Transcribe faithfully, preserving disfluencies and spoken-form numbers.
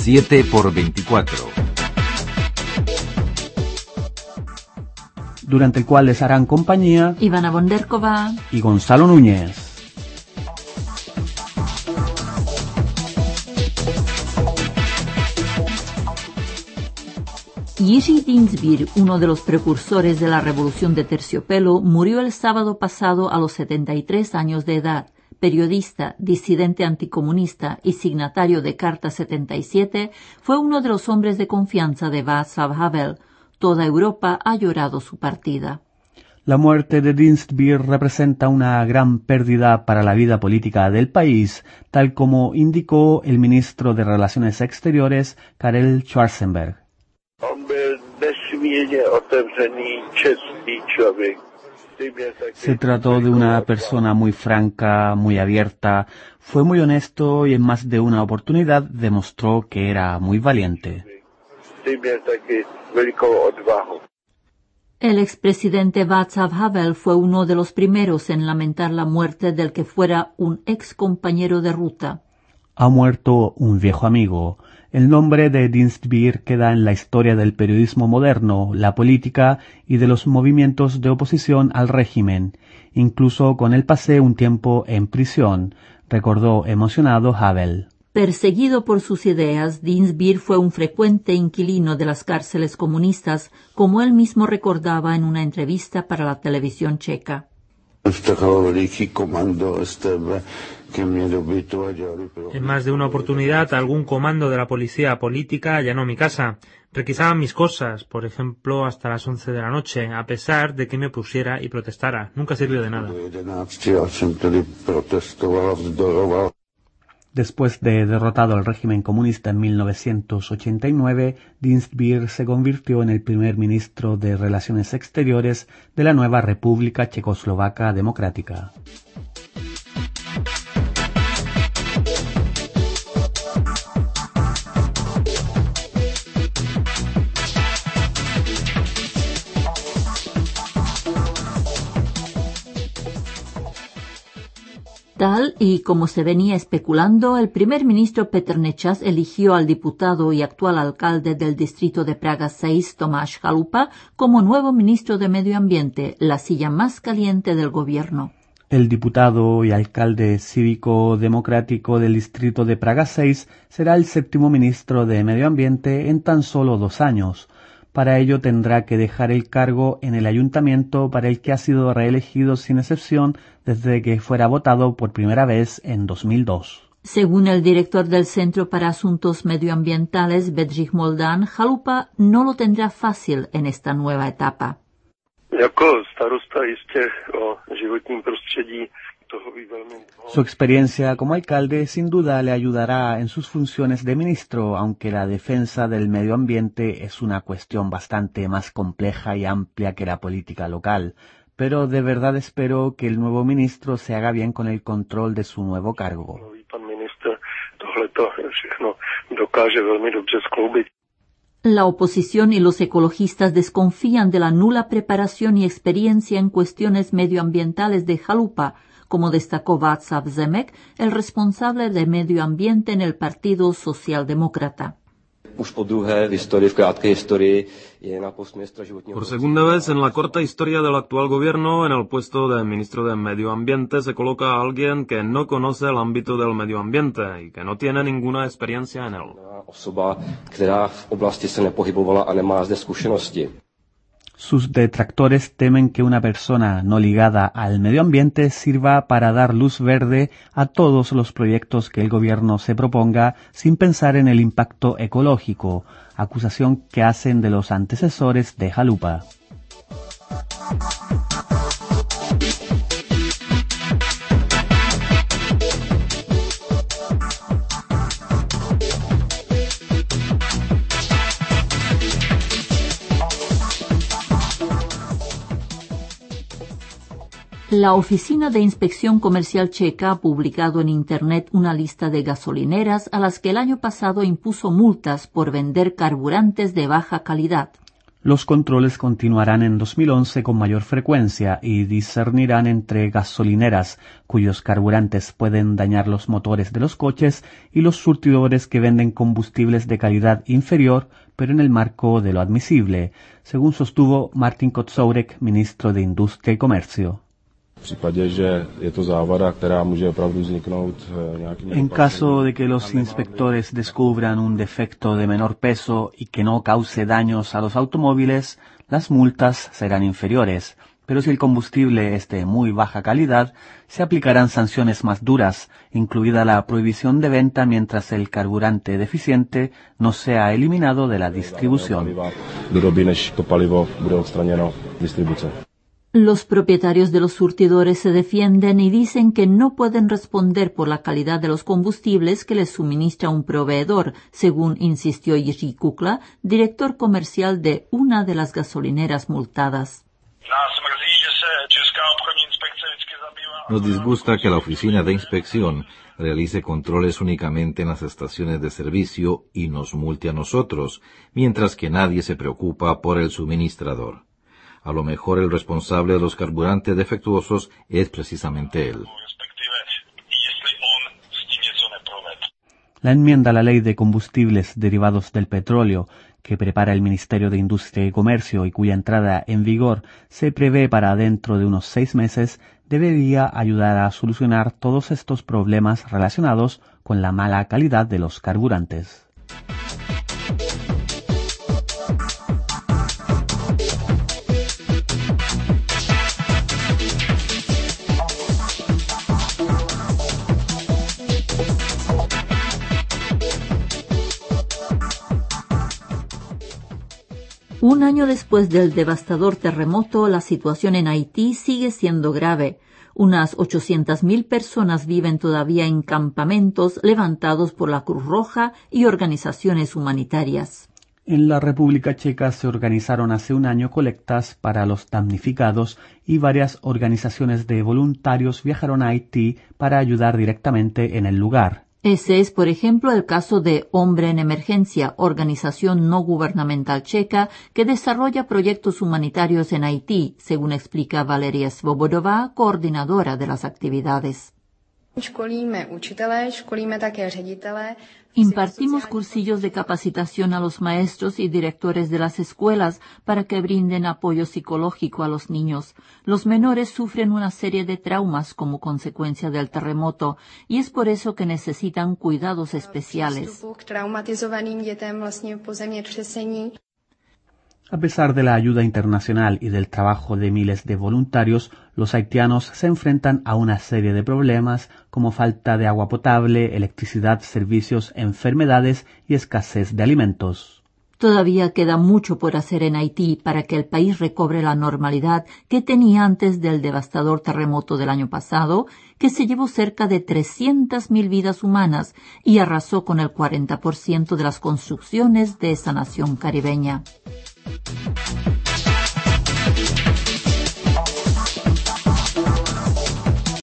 siete por veinticuatro. Durante el cual les harán compañía Ivana Bonderkova y Gonzalo Núñez. Jiří Dienstbier, uno de los precursores de la Revolución de Terciopelo, murió el sábado pasado a los setenta y tres años de edad. Periodista, disidente anticomunista y signatario de Carta setenta y siete, fue uno de los hombres de confianza de Václav Havel. Toda Europa ha llorado su partida. La muerte de Dienstbier representa una gran pérdida para la vida política del país, tal como indicó el ministro de Relaciones Exteriores, Karel Schwarzenberg. Se trató de una persona muy franca, muy abierta, fue muy honesto y en más de una oportunidad demostró que era muy valiente. El expresidente Václav Havel fue uno de los primeros en lamentar la muerte del que fuera un ex compañero de ruta. Ha muerto un viejo amigo. El nombre de Dienstbier queda en la historia del periodismo moderno, la política y de los movimientos de oposición al régimen. Incluso con él pasé un tiempo en prisión, recordó emocionado Havel. Perseguido por sus ideas, Dienstbier fue un frecuente inquilino de las cárceles comunistas, como él mismo recordaba en una entrevista para la televisión checa. En más de una oportunidad, algún comando de la policía política allanó mi casa. Requisaban mis cosas, por ejemplo, hasta las once de la noche, a pesar de que me pusiera y protestara. Nunca sirvió de nada. Después de derrotado al régimen comunista en mil novecientos ochenta y nueve, Dienstbier se convirtió en el primer ministro de Relaciones Exteriores de la nueva República Checoslovaca Democrática. Tal y como se venía especulando, el primer ministro Petr Nečas eligió al diputado y actual alcalde del distrito de Praga seis, Tomáš Chalupa, como nuevo ministro de Medio Ambiente, la silla más caliente del gobierno. El diputado y alcalde cívico-democrático del distrito de Praga seis será el séptimo ministro de Medio Ambiente en tan solo dos años. Para ello tendrá que dejar el cargo en el ayuntamiento para el que ha sido reelegido sin excepción desde que fuera votado por primera vez en dos mil dos. Según el director del Centro para Asuntos Medioambientales, Bedřich Moldán, Chalupa no lo tendrá fácil en esta nueva etapa. Su experiencia como alcalde sin duda le ayudará en sus funciones de ministro, aunque la defensa del medio ambiente es una cuestión bastante más compleja y amplia que la política local. Pero de verdad espero que el nuevo ministro se haga bien con el control de su nuevo cargo. La oposición y los ecologistas desconfían de la nula preparación y experiencia en cuestiones medioambientales de Chalupa, como destacó Václav Zemek, el responsable de medio ambiente en el Partido Socialdemócrata. Por segunda vez en la corta historia del actual gobierno, en el puesto de ministro de Medio Ambiente se coloca a alguien que no conoce el ámbito del medio ambiente y que no tiene ninguna experiencia en él. Sus detractores temen que una persona no ligada al medio ambiente sirva para dar luz verde a todos los proyectos que el gobierno se proponga sin pensar en el impacto ecológico, acusación que hacen de los antecesores de Chalupa. La Oficina de Inspección Comercial Checa ha publicado en Internet una lista de gasolineras a las que el año pasado impuso multas por vender carburantes de baja calidad. Los controles continuarán en dos mil once con mayor frecuencia y discernirán entre gasolineras, cuyos carburantes pueden dañar los motores de los coches, y los surtidores que venden combustibles de calidad inferior, pero en el marco de lo admisible, según sostuvo Martin Kocourek, ministro de Industria y Comercio. En caso de que los inspectores descubran un defecto de menor peso y que no cause daños a los automóviles, las multas serán inferiores, pero si el combustible es de muy baja calidad, se aplicarán sanciones más duras, incluida la prohibición de venta mientras el carburante deficiente no sea eliminado de la distribución. Los propietarios de los surtidores se defienden y dicen que no pueden responder por la calidad de los combustibles que les suministra un proveedor, según insistió Jiří Kukla, director comercial de una de las gasolineras multadas. Nos disgusta que la oficina de inspección realice controles únicamente en las estaciones de servicio y nos multe a nosotros, mientras que nadie se preocupa por el suministrador. A lo mejor el responsable de los carburantes defectuosos es precisamente él. La enmienda a la Ley de Combustibles Derivados del Petróleo, que prepara el Ministerio de Industria y Comercio y cuya entrada en vigor se prevé para dentro de unos seis meses, debería ayudar a solucionar todos estos problemas relacionados con la mala calidad de los carburantes. Un año después del devastador terremoto, la situación en Haití sigue siendo grave. Unas ochocientas mil personas viven todavía en campamentos levantados por la Cruz Roja y organizaciones humanitarias. En la República Checa se organizaron hace un año colectas para los damnificados y varias organizaciones de voluntarios viajaron a Haití para ayudar directamente en el lugar. Ese es, por ejemplo, el caso de Hombre en Emergencia, organización no gubernamental checa que desarrolla proyectos humanitarios en Haití, según explica Valeria Svobodová, coordinadora de las actividades. Impartimos cursillos de capacitación a los maestros y directores de las escuelas para que brinden apoyo psicológico a los niños. Los menores sufren una serie de traumas como consecuencia del terremoto y es por eso que necesitan cuidados especiales. A pesar de la ayuda internacional y del trabajo de miles de voluntarios, los haitianos se enfrentan a una serie de problemas como falta de agua potable, electricidad, servicios, enfermedades y escasez de alimentos. Todavía queda mucho por hacer en Haití para que el país recobre la normalidad que tenía antes del devastador terremoto del año pasado, que se llevó cerca de trescientas mil vidas humanas y arrasó con el cuarenta por ciento de las construcciones de esa nación caribeña.